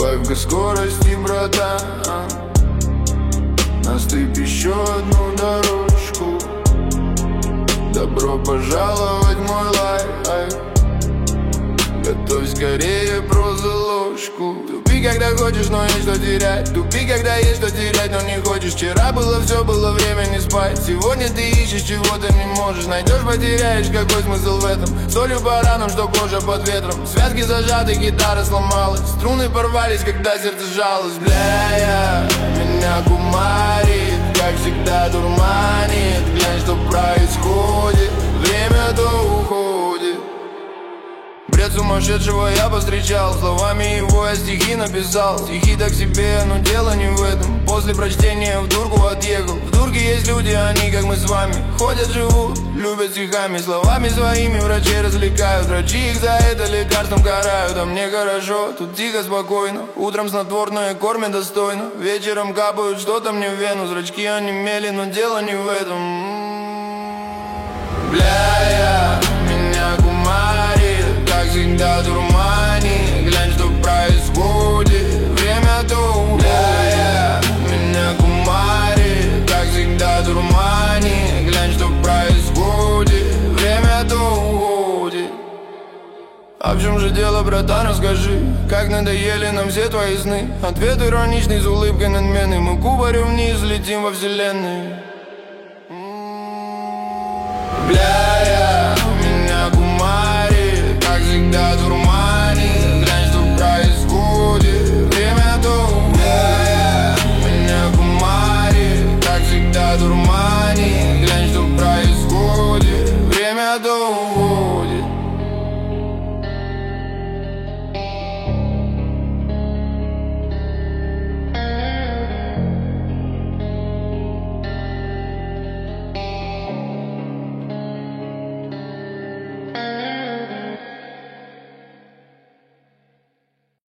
Добавь-ка скорости, братан, наступь еще одну дорожку. Добро пожаловать в мой лайф. Готовь скорее просто ложку. Тупи, когда хочешь, но есть что терять. Тупи, когда есть что терять, но не хочешь. Вчера было все, было время не спать. Сегодня ты ищешь, чего ты не можешь. Найдешь, потеряешь, какой смысл в этом? Солью по ранам, что кожа под ветром. Связки зажаты, гитара сломалась. Струны порвались, когда сердце сжалось. Бля, меня кумарит, как всегда дурманит. Глянь, что происходит, время то уходит. Бред сумасшедшего я повстречал, словами его я стихи написал. Стихи так себе, но дело не в этом. После прочтения в дурку отъехал. В дурке есть люди, они как мы с вами. Ходят, живут, любят стихами. Словами своими врачи развлекают. Врачи их за это лекарством карают. А мне хорошо, тут тихо, спокойно. Утром снотворное кормят достойно. Вечером капают что-то мне в вену. Зрачки онемели, но дело не в этом. Бля, меня кумарит, как всегда дурмани. Глянь, что происходит, время то уходит. Меня кумарит, как всегда дурмани. Глянь, что происходит, время то уходит. А в чем же дело, братан, расскажи? Как надоели нам все твои сны? Ответ ироничный, с улыбкой надменной. Мы кубарем вниз летим во вселенной. Бля, меня кумарит, как всегда дурман.